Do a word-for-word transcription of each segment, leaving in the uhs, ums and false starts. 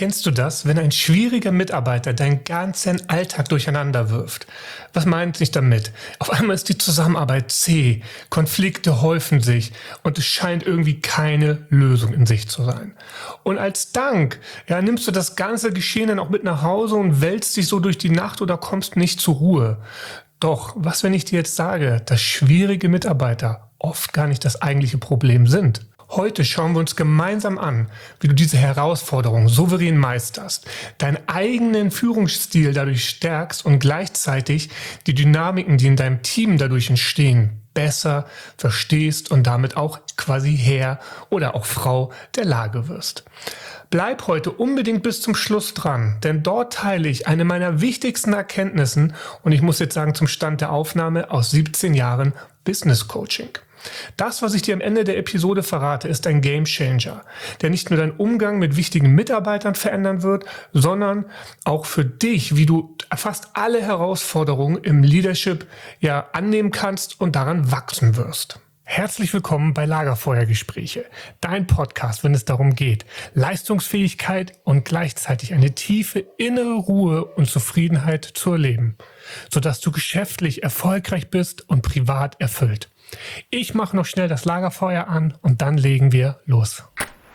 Kennst du das, wenn ein schwieriger Mitarbeiter deinen ganzen Alltag durcheinander wirft? Was meint ich damit? Auf einmal ist die Zusammenarbeit zäh, Konflikte häufen sich und es scheint irgendwie keine Lösung in Sicht zu sein. Und als Dank, ja, nimmst du das ganze Geschehen dann auch mit nach Hause und wälzt dich so durch die Nacht oder kommst nicht zur Ruhe. Doch, was, wenn ich dir jetzt sage, dass schwierige Mitarbeiter oft gar nicht das eigentliche Problem sind? Heute schauen wir uns gemeinsam an, wie du diese Herausforderung souverän meisterst, deinen eigenen Führungsstil dadurch stärkst und gleichzeitig die Dynamiken, die in deinem Team dadurch entstehen, besser verstehst und damit auch quasi Herr oder auch Frau der Lage wirst. Bleib heute unbedingt bis zum Schluss dran, denn dort teile ich eine meiner wichtigsten Erkenntnissen und ich muss jetzt sagen zum Stand der Aufnahme aus siebzehn Jahren Business Coaching. Das, was ich dir am Ende der Episode verrate, ist ein Gamechanger, der nicht nur deinen Umgang mit wichtigen Mitarbeitern verändern wird, sondern auch für dich, wie du fast alle Herausforderungen im Leadership ja annehmen kannst und daran wachsen wirst. Herzlich willkommen bei Lagerfeuergespräche, dein Podcast, wenn es darum geht, Leistungsfähigkeit und gleichzeitig eine tiefe innere Ruhe und Zufriedenheit zu erleben, sodass du geschäftlich erfolgreich bist und privat erfüllt. Ich mache noch schnell das Lagerfeuer an und dann legen wir los.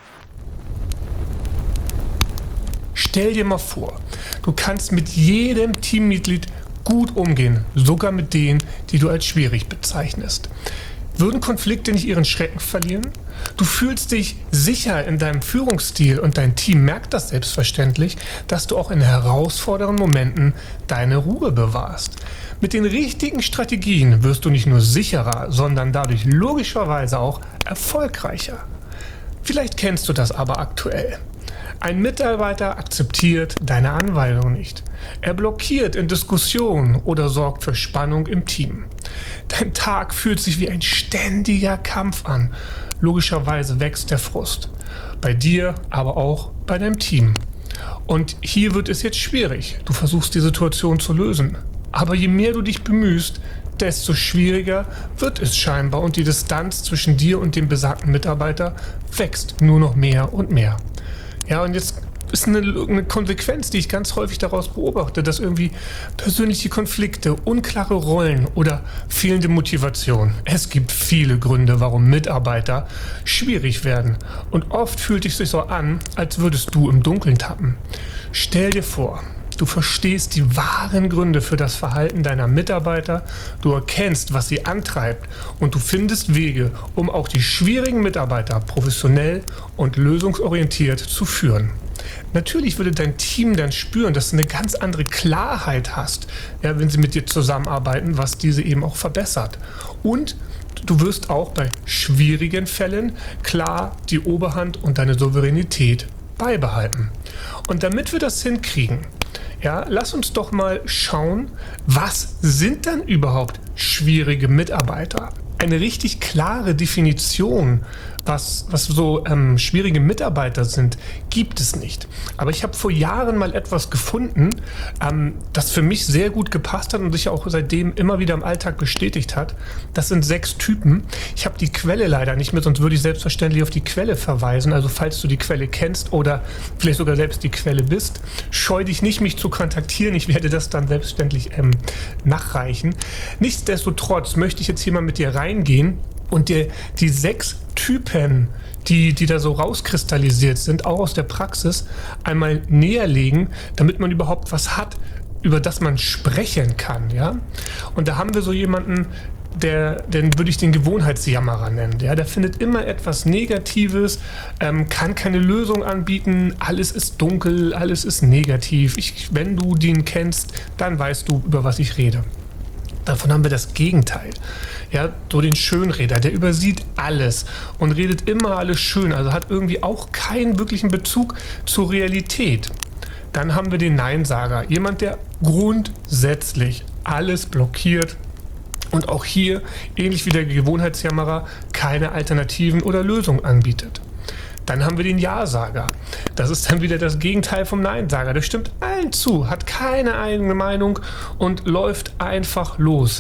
Stell dir mal vor, du kannst mit jedem Teammitglied gut umgehen, sogar mit denen, die du als schwierig bezeichnest. Würden Konflikte nicht ihren Schrecken verlieren? Du fühlst dich sicher in deinem Führungsstil und dein Team merkt das selbstverständlich, dass du auch in herausfordernden Momenten deine Ruhe bewahrst. Mit den richtigen Strategien wirst du nicht nur sicherer, sondern dadurch logischerweise auch erfolgreicher. Vielleicht kennst du das aber aktuell. Ein Mitarbeiter akzeptiert deine Anweisung nicht. Er blockiert in Diskussionen oder sorgt für Spannung im Team. Dein Tag fühlt sich wie ein ständiger Kampf an. Logischerweise wächst der Frust. Bei dir, aber auch bei deinem Team. Und hier wird es jetzt schwierig. Du versuchst die Situation zu lösen. Aber je mehr du dich bemühst, desto schwieriger wird es scheinbar und die Distanz zwischen dir und dem besagten Mitarbeiter wächst nur noch mehr und mehr. Ja, und jetzt ist eine, eine Konsequenz, die ich ganz häufig daraus beobachte, dass irgendwie persönliche Konflikte, unklare Rollen oder fehlende Motivation. Es gibt viele Gründe, warum Mitarbeiter schwierig werden. Und oft fühlt es sich so an, als würdest du im Dunkeln tappen. Stell dir vor, du verstehst die wahren Gründe für das Verhalten deiner Mitarbeiter, du erkennst, was sie antreibt und du findest Wege, um auch die schwierigen Mitarbeiter professionell und lösungsorientiert zu führen. Natürlich würde dein Team dann spüren, dass du eine ganz andere Klarheit hast, ja, wenn sie mit dir zusammenarbeiten, was diese eben auch verbessert. Und du wirst auch bei schwierigen Fällen klar die Oberhand und deine Souveränität beibehalten. Und damit wir das hinkriegen, ja, lass uns doch mal schauen, was sind dann überhaupt schwierige Mitarbeiter? Eine richtig klare Definition, was, was so ähm, schwierige Mitarbeiter sind, gibt es nicht. Aber ich habe vor Jahren mal etwas gefunden, ähm, das für mich sehr gut gepasst hat und sich auch seitdem immer wieder im Alltag bestätigt hat. Das sind sechs Typen. Ich habe die Quelle leider nicht mehr, sonst würde ich selbstverständlich auf die Quelle verweisen. Also falls du die Quelle kennst oder vielleicht sogar selbst die Quelle bist, scheu dich nicht, mich zu kontaktieren. Ich werde das dann selbstverständlich ähm, nachreichen. Nichtsdestotrotz möchte ich jetzt hier mal mit dir reingehen und dir die sechs Typen, die, die da so rauskristallisiert sind, auch aus der Praxis, einmal näher legen, damit man überhaupt was hat, über das man sprechen kann. Ja? Und da haben wir so jemanden, der, den würde ich den Gewohnheitsjammerer nennen. Ja? Der findet immer etwas Negatives, ähm, kann keine Lösung anbieten, alles ist dunkel, alles ist negativ. Ich, wenn du den kennst, dann weißt du, über was ich rede. Davon haben wir das Gegenteil. Ja, so den Schönredner, der übersieht alles und redet immer alles schön, also hat irgendwie auch keinen wirklichen Bezug zur Realität. Dann haben wir den Neinsager, jemand, der grundsätzlich alles blockiert und auch hier, ähnlich wie der Gewohnheitsjammerer, keine Alternativen oder Lösungen anbietet. Dann haben wir den Ja-Sager. Das ist dann wieder das Gegenteil vom Nein-Sager. Der stimmt allen zu, hat keine eigene Meinung und läuft einfach los.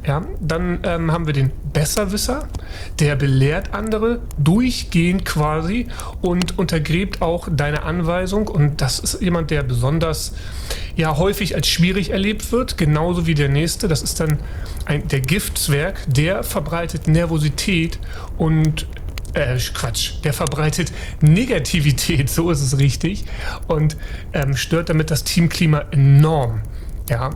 Ja, dann ähm, haben wir den Besserwisser, der belehrt andere durchgehend quasi und untergräbt auch deine Anweisung. Und das ist jemand, der besonders ja, häufig als schwierig erlebt wird, genauso wie der nächste. Das ist dann ein, der Giftzwerg, der verbreitet Nervosität und Äh, Quatsch, der verbreitet Negativität, so ist es richtig, und ähm, stört damit das Teamklima enorm. Ja.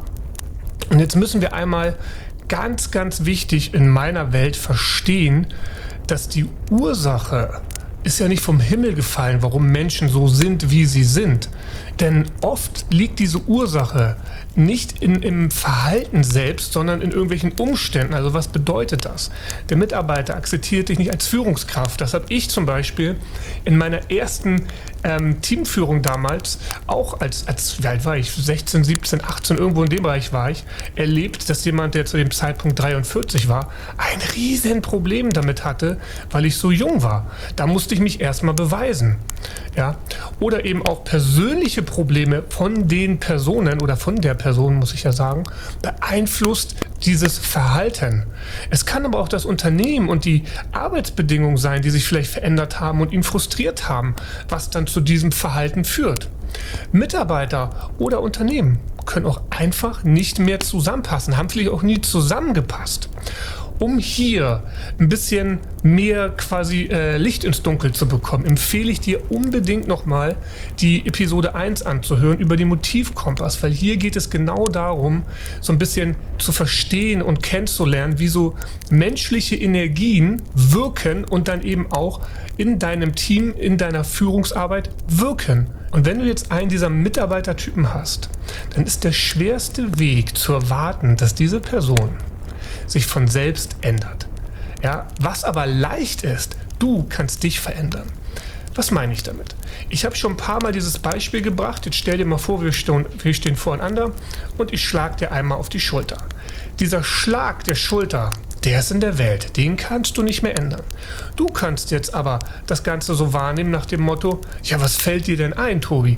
Und jetzt müssen wir einmal ganz, ganz wichtig in meiner Welt verstehen, dass die Ursache ist ja nicht vom Himmel gefallen, warum Menschen so sind, wie sie sind. Denn oft liegt diese Ursache nicht in, im Verhalten selbst, sondern in irgendwelchen Umständen. Also was bedeutet das? Der Mitarbeiter akzeptiert dich nicht als Führungskraft. Das habe ich zum Beispiel in meiner ersten ähm, Teamführung damals, auch als, als, wie alt war ich, sechzehn, siebzehn, achtzehn, irgendwo in dem Bereich war ich, erlebt, dass jemand, der zu dem Zeitpunkt dreiundvierzig war, ein riesen Problem damit hatte, weil ich so jung war. Da musste ich mich erstmal beweisen. Ja? Oder eben auch persönliche Probleme von den Personen oder von der Person, muss ich ja sagen, beeinflusst dieses Verhalten. Es kann aber auch das Unternehmen und die Arbeitsbedingungen sein, die sich vielleicht verändert haben und ihn frustriert haben, was dann zu diesem Verhalten führt. Mitarbeiter oder Unternehmen können auch einfach nicht mehr zusammenpassen, haben vielleicht auch nie zusammengepasst. Um hier ein bisschen mehr quasi äh, Licht ins Dunkel zu bekommen, empfehle ich dir unbedingt nochmal die Episode eins anzuhören über den Motivkompass, weil hier geht es genau darum, so ein bisschen zu verstehen und kennenzulernen, wie so menschliche Energien wirken und dann eben auch in deinem Team, in deiner Führungsarbeit wirken. Und wenn du jetzt einen dieser Mitarbeitertypen hast, dann ist der schwerste Weg zu erwarten, dass diese Person sich von selbst ändert. Ja, was aber leicht ist, du kannst dich verändern. Was meine ich damit? Ich habe schon ein paar Mal dieses Beispiel gebracht. Jetzt stell dir mal vor, wir stehen, wir stehen voreinander und ich schlage dir einmal auf die Schulter. Dieser Schlag der Schulter, der ist in der Welt. Den kannst du nicht mehr ändern. Du kannst jetzt aber das Ganze so wahrnehmen nach dem Motto, ja, was fällt dir denn ein, Tobi?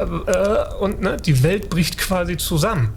Und ne, die Welt bricht quasi zusammen.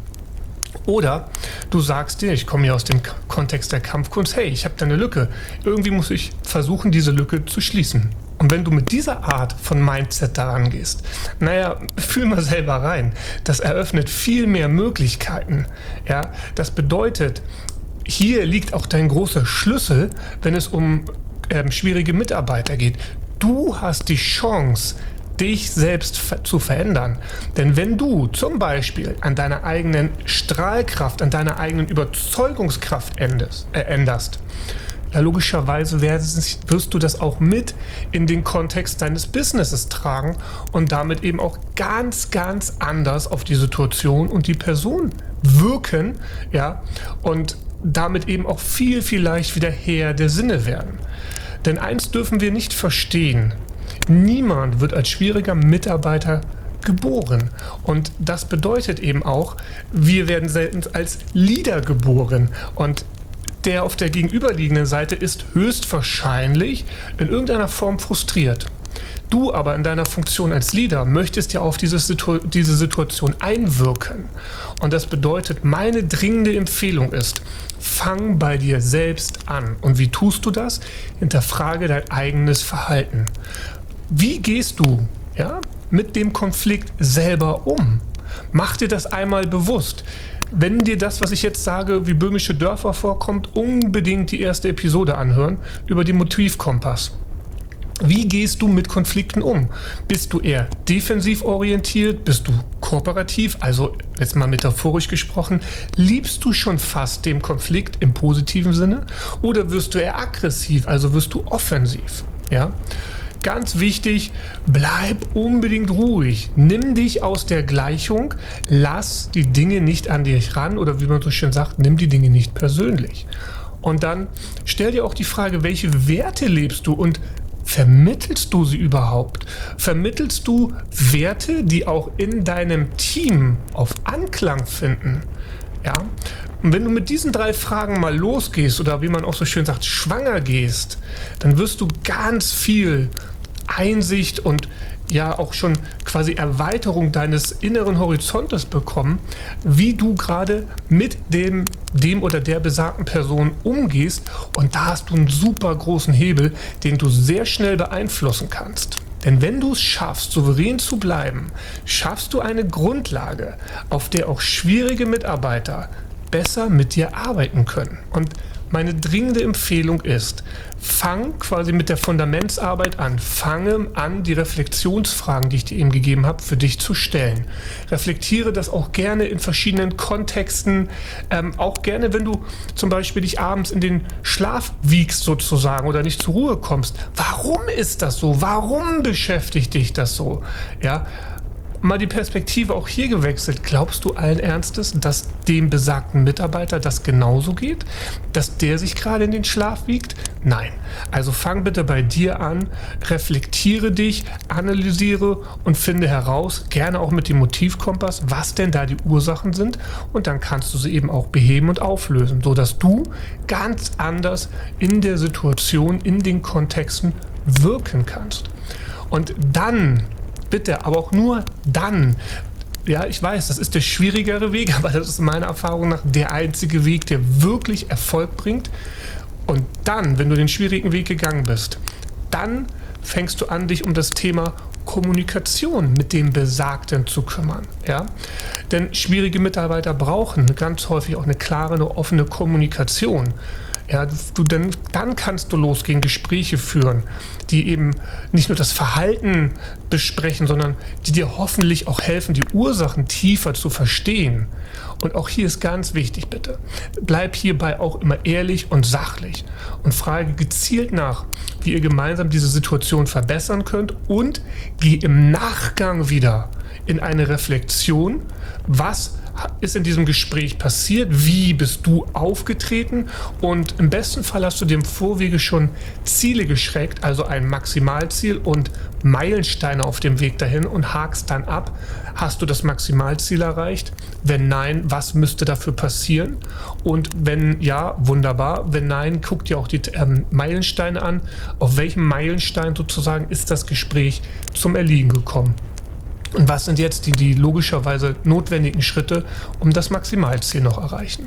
Oder du sagst dir, ich komme hier aus dem K- Kontext der Kampfkunst, hey, ich habe da eine Lücke. Irgendwie muss ich versuchen, diese Lücke zu schließen. Und wenn du mit dieser Art von Mindset daran gehst, naja, fühl mal selber rein. Das eröffnet viel mehr Möglichkeiten. Ja, das bedeutet, hier liegt auch dein großer Schlüssel, wenn es um ähm, schwierige Mitarbeiter geht. Du hast die Chance, dich selbst zu verändern. Denn wenn du zum Beispiel an deiner eigenen Strahlkraft, an deiner eigenen Überzeugungskraft änderst, äh, änderst ja, logischerweise wirst du das auch mit in den Kontext deines Businesses tragen und damit eben auch ganz, ganz anders auf die Situation und die Person wirken, ja, und damit eben auch viel, viel leicht wieder Herr der Sinne werden. Denn eins dürfen wir nicht verstehen: Niemand wird als schwieriger Mitarbeiter geboren. Und das bedeutet eben auch, wir werden selten als Leader geboren. Und der auf der gegenüberliegenden Seite ist höchstwahrscheinlich in irgendeiner Form frustriert. Du aber in deiner Funktion als Leader möchtest ja auf diese, Situ- diese Situation einwirken. Und das bedeutet, meine dringende Empfehlung ist, fang bei dir selbst an. Und wie tust du das? Hinterfrage dein eigenes Verhalten. Wie gehst du ja, mit dem Konflikt selber um? Mach dir das einmal bewusst. Wenn dir das, was ich jetzt sage, wie böhmische Dörfer vorkommt, unbedingt die erste Episode anhören über den Motivkompass. Wie gehst du mit Konflikten um? Bist du eher defensiv orientiert? Bist du kooperativ? Also jetzt mal metaphorisch gesprochen, liebst du schon fast den Konflikt im positiven Sinne? Oder wirst du eher aggressiv, also wirst du offensiv? Ja? Ganz wichtig, bleib unbedingt ruhig. Nimm dich aus der Gleichung, lass die Dinge nicht an dich ran oder wie man so schön sagt, nimm die Dinge nicht persönlich. Und dann stell dir auch die Frage, welche Werte lebst du und vermittelst du sie überhaupt? Vermittelst du Werte, die auch in deinem Team auf Anklang finden? Ja? Und wenn du mit diesen drei Fragen mal losgehst oder wie man auch so schön sagt, schwanger gehst, dann wirst du ganz viel Einsicht und ja auch schon quasi Erweiterung deines inneren Horizontes bekommen, wie du gerade mit dem, dem oder der besagten Person umgehst. Und da hast du einen super großen Hebel, den du sehr schnell beeinflussen kannst. Denn wenn du es schaffst, souverän zu bleiben, schaffst du eine Grundlage, auf der auch schwierige Mitarbeiter besser mit dir arbeiten können. Und meine dringende Empfehlung ist, fang quasi mit der Fundamentsarbeit an. Fange an, die Reflexionsfragen, die ich dir eben gegeben habe, für dich zu stellen. Reflektiere das auch gerne in verschiedenen Kontexten. Ähm, auch gerne, wenn du zum Beispiel dich abends in den Schlaf wiegst sozusagen oder nicht zur Ruhe kommst. Warum ist das so? Warum beschäftigt dich das so? Ja, mal die Perspektive auch hier gewechselt. Glaubst du allen Ernstes, dass dem besagten Mitarbeiter das genauso geht? Dass der sich gerade in den Schlaf wiegt? Nein. Also fang bitte bei dir an, reflektiere dich, analysiere und finde heraus, gerne auch mit dem Motivkompass, was denn da die Ursachen sind, und dann kannst du sie eben auch beheben und auflösen, sodass du ganz anders in der Situation, in den Kontexten wirken kannst. Und dann bitte, aber auch nur dann. Ja, ich weiß, das ist der schwierigere Weg, aber das ist meiner Erfahrung nach der einzige Weg, der wirklich Erfolg bringt. Und dann, wenn du den schwierigen Weg gegangen bist, dann fängst du an, dich um das Thema Kommunikation mit dem Besagten zu kümmern. Ja? Denn schwierige Mitarbeiter brauchen ganz häufig auch eine klare, eine offene Kommunikation. Ja, du, dann, dann kannst du losgehen, Gespräche führen, die eben nicht nur das Verhalten besprechen, sondern die dir hoffentlich auch helfen, die Ursachen tiefer zu verstehen. Und auch hier ist ganz wichtig, bitte, bleib hierbei auch immer ehrlich und sachlich und frage gezielt nach, wie ihr gemeinsam diese Situation verbessern könnt, und geh im Nachgang wieder in eine Reflexion, was ist in diesem Gespräch passiert, wie bist du aufgetreten, und im besten Fall hast du dir im Vorwege schon Ziele geschreckt, also ein Maximalziel und Meilensteine auf dem Weg dahin, und hakst dann ab, hast du das Maximalziel erreicht? Wenn nein, was müsste dafür passieren? Und wenn ja, wunderbar. Wenn nein, guck dir auch die ähm, Meilensteine an. Auf welchem Meilenstein sozusagen ist das Gespräch zum Erliegen gekommen? Und was sind jetzt die, die logischerweise notwendigen Schritte, um das Maximalziel noch erreichen?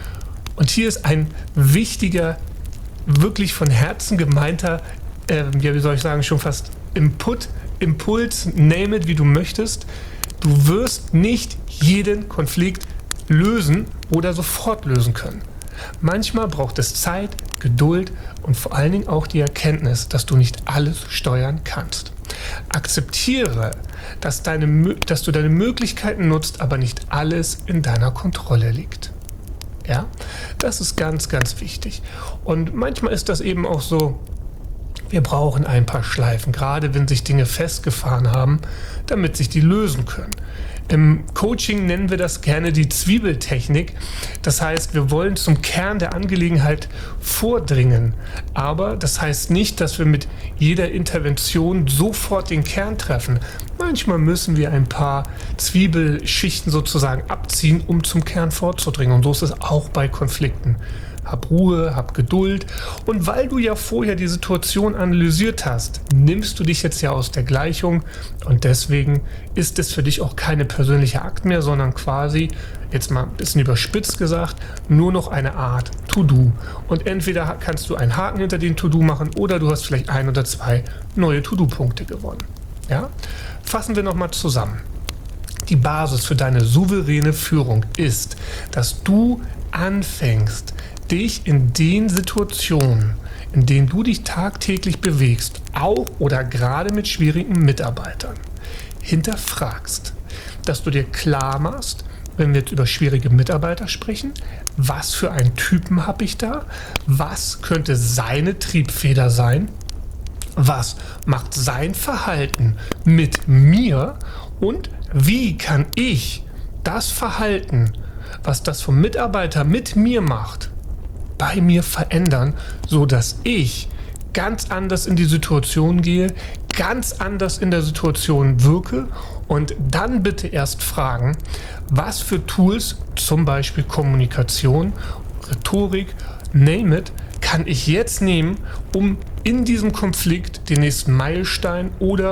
Und hier ist ein wichtiger, wirklich von Herzen gemeinter, äh, ja, wie soll ich sagen, schon fast Input, Impuls, name it, wie du möchtest. Du wirst nicht jeden Konflikt lösen oder sofort lösen können. Manchmal braucht es Zeit, Geduld und vor allen Dingen auch die Erkenntnis, dass du nicht alles steuern kannst. Akzeptiere, dass, deine, dass du deine Möglichkeiten nutzt, aber nicht alles in deiner Kontrolle liegt. Ja, das ist ganz, ganz wichtig. Und manchmal ist das eben auch so, wir brauchen ein paar Schleifen, gerade wenn sich Dinge festgefahren haben, damit sich die lösen können. Im Coaching nennen wir das gerne die Zwiebeltechnik. Das heißt, wir wollen zum Kern der Angelegenheit vordringen. Aber das heißt nicht, dass wir mit jeder Intervention sofort den Kern treffen. Manchmal müssen wir ein paar Zwiebelschichten sozusagen abziehen, um zum Kern vorzudringen. Und so ist es auch bei Konflikten. Hab Ruhe, hab Geduld. Und weil du ja vorher die Situation analysiert hast, nimmst du dich jetzt ja aus der Gleichung, und deswegen ist es für dich auch keine persönliche Akt mehr, sondern quasi, jetzt mal ein bisschen überspitzt gesagt, nur noch eine Art To-Do. Und entweder kannst du einen Haken hinter den To-Do machen, oder du hast vielleicht ein oder zwei neue To-Do-Punkte gewonnen. Ja? Fassen wir nochmal zusammen. Die Basis für deine souveräne Führung ist, dass du anfängst, dich in den Situationen, in denen du dich tagtäglich bewegst, auch oder gerade mit schwierigen Mitarbeitern, hinterfragst, dass du dir klar machst, wenn wir jetzt über schwierige Mitarbeiter sprechen, was für einen Typen habe ich da, was könnte seine Triebfeder sein, was macht sein Verhalten mit mir, und wie kann ich das Verhalten, was das vom Mitarbeiter mit mir macht, bei mir verändern, so dass ich ganz anders in die Situation gehe, ganz anders in der Situation wirke, und dann bitte erst fragen, was für Tools, zum Beispiel Kommunikation, Rhetorik, name it, kann ich jetzt nehmen, um in diesem Konflikt den nächsten Meilenstein oder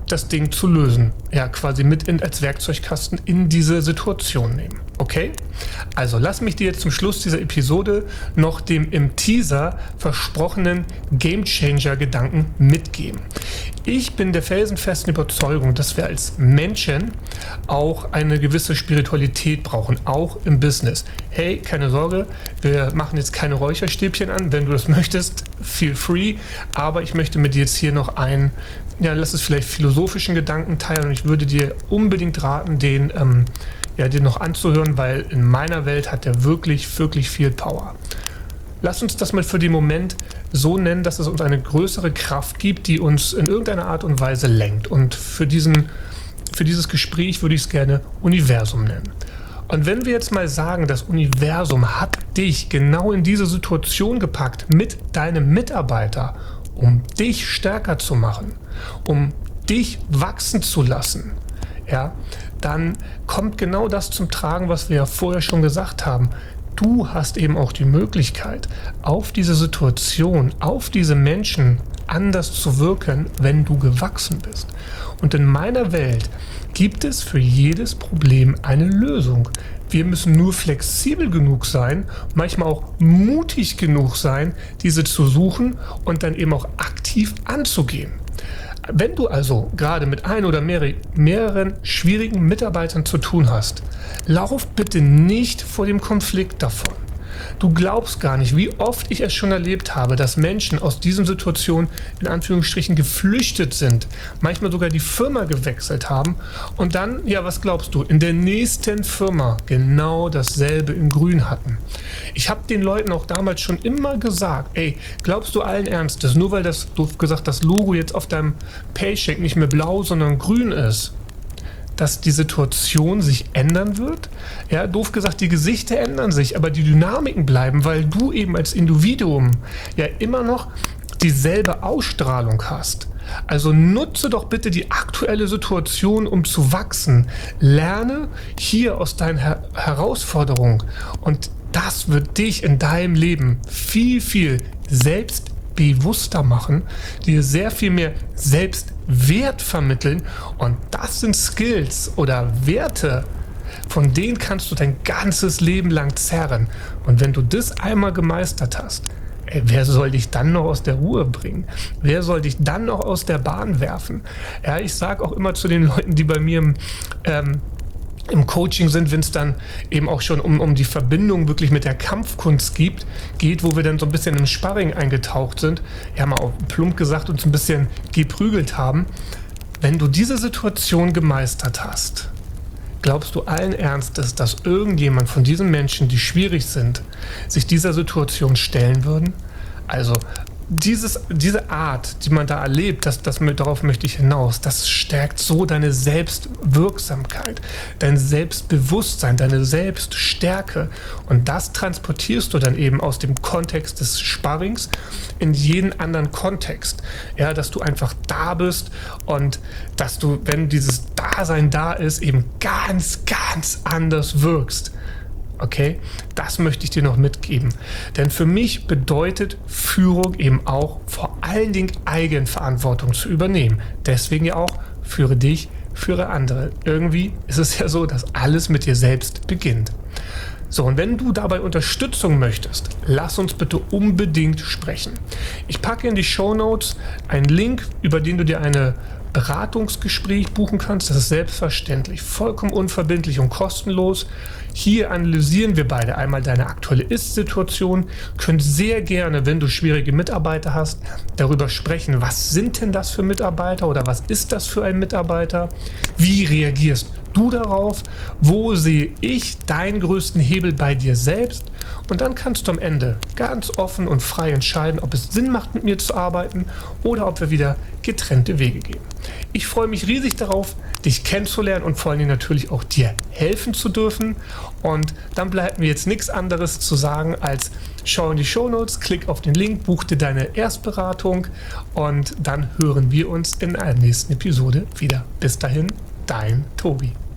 das Ding zu lösen. Ja, quasi mit in, als Werkzeugkasten in diese Situation nehmen. Okay? Also lass mich dir jetzt zum Schluss dieser Episode noch dem im Teaser versprochenen Gamechanger-Gedanken mitgeben. Ich bin der felsenfesten Überzeugung, dass wir als Menschen auch eine gewisse Spiritualität brauchen, auch im Business. Hey, keine Sorge, wir machen jetzt keine Räucherstäbchen an. Wenn du das möchtest, feel free. Aber ich möchte mit dir jetzt hier noch einen, ja, lass es vielleicht philosophischen Gedanken teilen. Und ich würde dir unbedingt raten, den, ähm, ja, den noch anzuhören, weil in meiner Welt hat der wirklich, wirklich viel Power. Lass uns das mal für den Moment so nennen, dass es uns eine größere Kraft gibt, die uns in irgendeiner Art und Weise lenkt. Und für, diesen, für dieses Gespräch würde ich es gerne Universum nennen. Und wenn wir jetzt mal sagen, das Universum hat dich genau in diese Situation gepackt mit deinem Mitarbeiter, um dich stärker zu machen, um dich wachsen zu lassen, ja, dann kommt genau das zum Tragen, was wir ja vorher schon gesagt haben. Du hast eben auch die Möglichkeit, auf diese Situation, auf diese Menschen anders zu wirken, wenn du gewachsen bist. Und in meiner Welt gibt es für jedes Problem eine Lösung. Wir müssen nur flexibel genug sein, manchmal auch mutig genug sein, diese zu suchen und dann eben auch aktiv anzugehen. Wenn du also gerade mit ein oder mehrere, mehreren schwierigen Mitarbeitern zu tun hast, lauf bitte nicht vor dem Konflikt davon. Du glaubst gar nicht, wie oft ich es schon erlebt habe, dass Menschen aus diesen Situationen in Anführungsstrichen geflüchtet sind, manchmal sogar die Firma gewechselt haben und dann, ja, was glaubst du, in der nächsten Firma genau dasselbe in Grün hatten. Ich habe den Leuten auch damals schon immer gesagt, ey, glaubst du allen Ernstes, nur weil das, doof gesagt, das Logo jetzt auf deinem Paycheck nicht mehr blau, sondern grün ist, dass die Situation sich ändern wird? Ja, doof gesagt, die Gesichter ändern sich, aber die Dynamiken bleiben, weil du eben als Individuum ja immer noch dieselbe Ausstrahlung hast. Also nutze doch bitte die aktuelle Situation, um zu wachsen. Lerne hier aus deinen Her- Herausforderungen und das wird dich in deinem Leben viel, viel selbstbewusster machen, dir sehr viel mehr Selbstwert vermitteln und das sind Skills oder Werte, von denen kannst du dein ganzes Leben lang zerren. Und wenn du das einmal gemeistert hast, ey, wer soll dich dann noch aus der Ruhe bringen? Wer soll dich dann noch aus der Bahn werfen? Ja, ich sage auch immer zu den Leuten, die bei mir im ähm, im Coaching sind, wenn es dann eben auch schon um, um die Verbindung wirklich mit der Kampfkunst gibt, geht, wo wir dann so ein bisschen im Sparring eingetaucht sind, ja mal auch plump gesagt uns ein bisschen geprügelt haben. Wenn du diese Situation gemeistert hast, glaubst du allen Ernstes, dass irgendjemand von diesen Menschen, die schwierig sind, sich dieser Situation stellen würden? Also Dieses, diese Art, die man da erlebt, das, das, darauf möchte ich hinaus, das stärkt so deine Selbstwirksamkeit, dein Selbstbewusstsein, deine Selbststärke. Und das transportierst du dann eben aus dem Kontext des Sparrings in jeden anderen Kontext. Ja, dass du einfach da bist und dass du, wenn dieses Dasein da ist, eben ganz, ganz anders wirkst. Okay, das möchte ich dir noch mitgeben. Denn für mich bedeutet Führung eben auch vor allen Dingen Eigenverantwortung zu übernehmen. Deswegen ja auch, führe dich, führe andere. Irgendwie ist es ja so, dass alles mit dir selbst beginnt. So, und wenn du dabei Unterstützung möchtest, lass uns bitte unbedingt sprechen. Ich packe in die Shownotes einen Link, über den du dir eine Beratungsgespräch buchen kannst. Das ist selbstverständlich, vollkommen unverbindlich und kostenlos. Hier analysieren wir beide einmal deine aktuelle Ist-Situation, könnt sehr gerne, wenn du schwierige Mitarbeiter hast, darüber sprechen, was sind denn das für Mitarbeiter oder was ist das für ein Mitarbeiter? Wie reagierst du darauf? Wo sehe ich deinen größten Hebel bei dir selbst? Und dann kannst du am Ende ganz offen und frei entscheiden, ob es Sinn macht, mit mir zu arbeiten oder ob wir wieder getrennte Wege gehen. Ich freue mich riesig darauf, dich kennenzulernen und vor allen Dingen natürlich auch dir helfen zu dürfen. Und dann bleibt mir jetzt nichts anderes zu sagen als schau in die Shownotes, klick auf den Link, buch dir deine Erstberatung und dann hören wir uns in einer nächsten Episode wieder. Bis dahin, dein Tobi.